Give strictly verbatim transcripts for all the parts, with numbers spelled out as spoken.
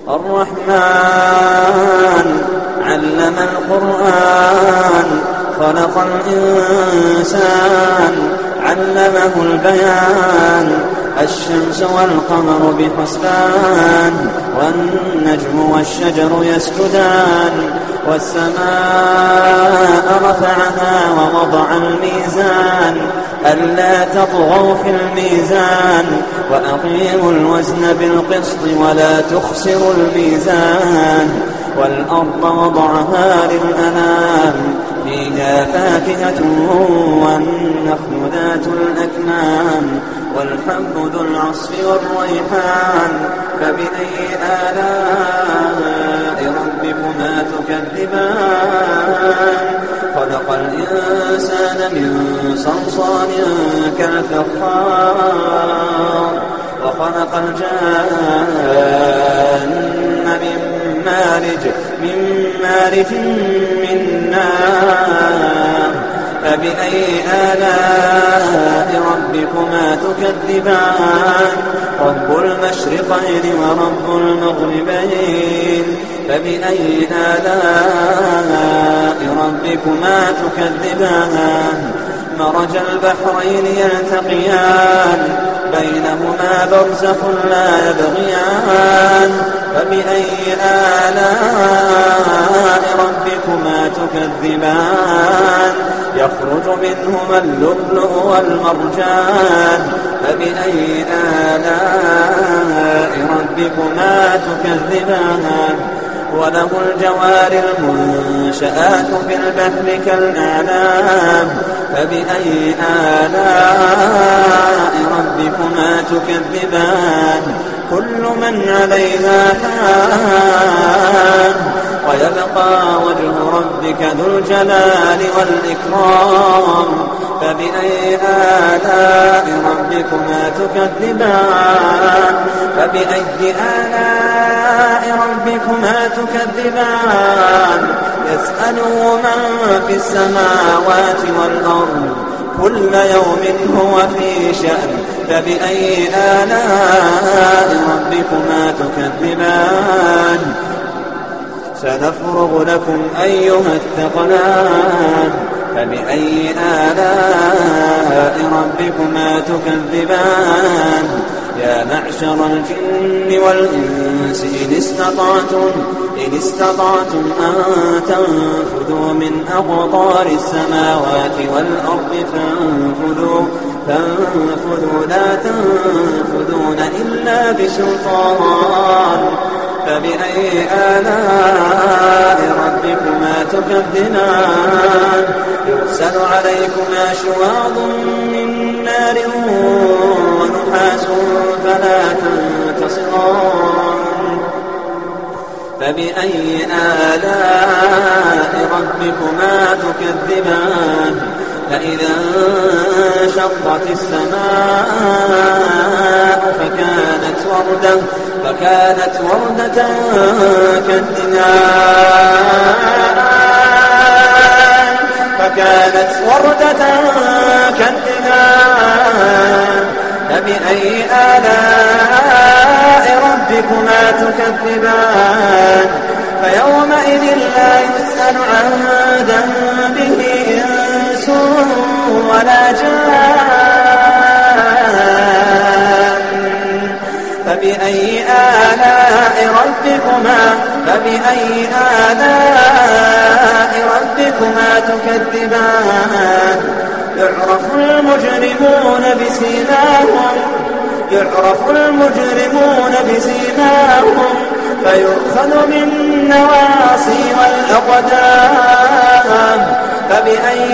الرحمن علم القرآن خلق الإنسان علمه البيان الشمس والقمر بحسبان والنجم والشجر يسجدان والسماء رفعها ووضع الميزان ألا تطغوا في الميزان وأقيموا الوزن بالقسط ولا تخسروا الميزان والأرض وضعها للأنام فيها فاكهة والنخل ذات الأكمام والحب ذو العصف والريحان فبأي آلاء ربكما تكذبان خلق الإنسان من صلصال كالفخار وخلق الجان من مارج من مارج من نار فبأي آلاء ربكما تكذبان رب المشرقين ورب المغربين فبأي آلاء ربكما تكذبان مرج البحرين يلتقيان بينهما برزخ لا يبغيان فبأي آلاء ربكما تكذبان يخرج منهما اللؤلؤ والمرجان فبأي آلاء ربكما تكذبان وله الجوار المنشآت في البحر كالأعلام فبأي آلاء ربكما تكذبان كل من عليها فان ويبقى وجه ربك ذو الجلال والإكرام فبأي آلاء ربكما تكذبان فبأي آلاء ربكما تكذبان يسأله من في السماوات والأرض كل يوم هو في شأن فبأي آلاء ربكما تكذبان سنفرغ لكم أيها الثقلان فبأي آلاء ربكما تكذبان يا معشر الجن والإنس إن استطعتم إن استطعتم أن تنفذوا من أقطار السماوات والأرض فانفذوا فانفذوا لا تنفذون إلا بسلطان فبأي آلاء ربكما تكذبان يرسل عليكما شواظ من نار ونحاس فلا تنتصران فبأي آلاء ربكما تكذبان فإذا انشقت السماء فكانت وردة فكانت وردة كالدهان فكانت وردة كالدهان فبأي آلاء ربكما تكذبان فيومئذ لا يسأل عن ذنبه إنس ولا جان فبأي آلاء ربكما فبأي آلاء ربكما تكذبان يعرف المجرمون بسيماهم يعرف المجرمون بسيماهم فيؤخذ بالنواصي والأقدام فبأي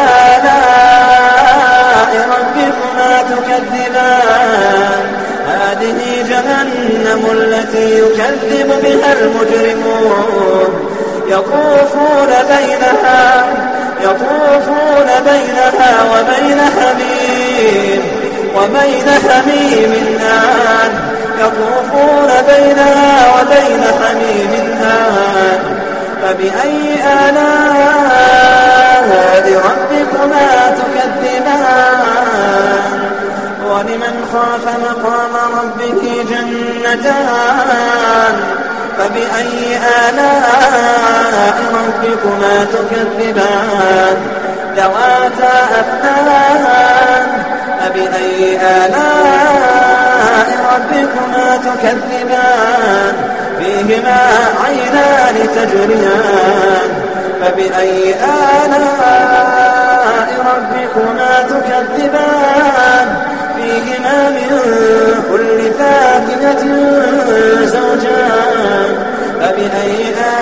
آلاء ربكما تكذبان هذه جهنم التي يكذب بها المجرمون يطوفون بينها يطوفون بينها وبين حميم وبين حميم آن يطوفون بينها وبين حميم آن فبأي آلاء ربكما تكذبان ولمن خاف مقام ربه جنتان فبأي آلاء ربكما تكذبان ذواتا أفنان فبأي آلاء ربكما تكذبان فيهما عينان تجريان فبأي آلاء ربكما تكذبان فيهما من كل فاكهة زوجان فبأي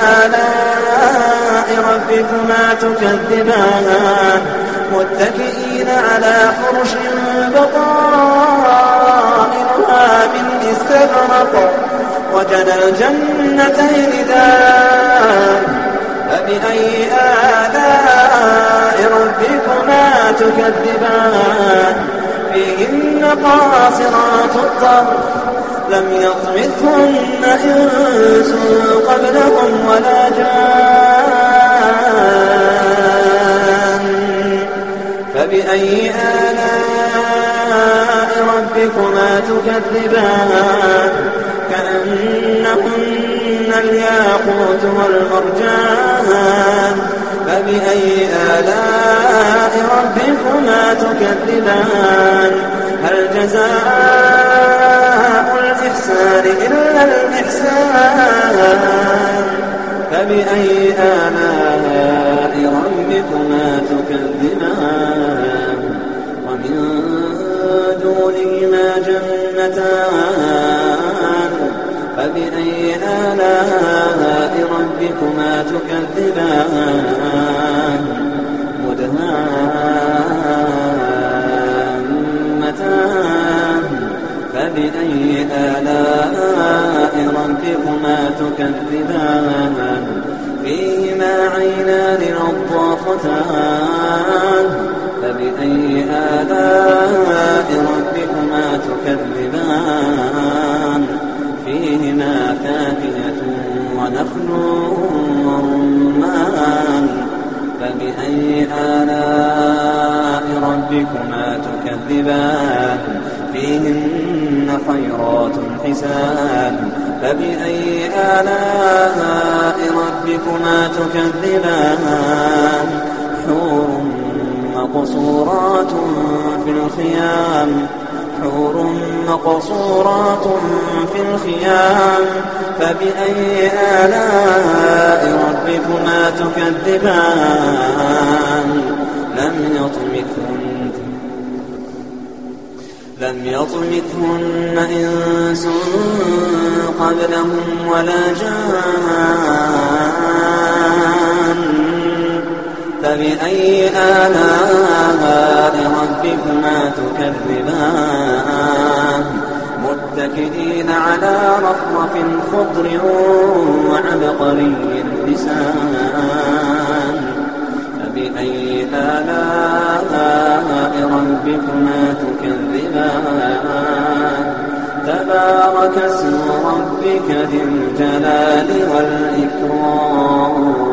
آلاء ربكما تكذبان متكئين على فرش بطائنها من استبرق وجنى الجنتين دان فبأي آلاء ربكما تكذبان فيهن قاصرات الطرف لم يطمثهن إنس قبلهم ولا جان فبأي آلاء ربكما تكذبان كأنهن الياقوت والمرجان فبأي آلاء ربكما تكذبان هل جزاء الإحسان إلا الإحسان فبأي آلاء ربكما تكذبان ومن دونهما جنتان فبأي آلاء ربكما تكذبان مدهامتان فبأي آلاء ربكما تكذبان فيهما عينان نضاختان فبأي آلاء ربكما تكذبان فيهما فاكهة ونخل ورمان فبأي آلاء ربكما تكذبان فيهن خيرات حسان فبأي آلاء ربكما تكذبان حور مقصورات في الخيام حور مقصورات في الخيام فبأي آلاء ربكما تكذبان لم يطمثهن لم يطمثهن إنس قبلهم ولا جان فبأي آلاء ربكما تكذبان متكئين على رفرف خضر وعبقري حسان فبأي آلاء ربكما تكذبان تبارك اسم ربك ذي الجلال والإكرام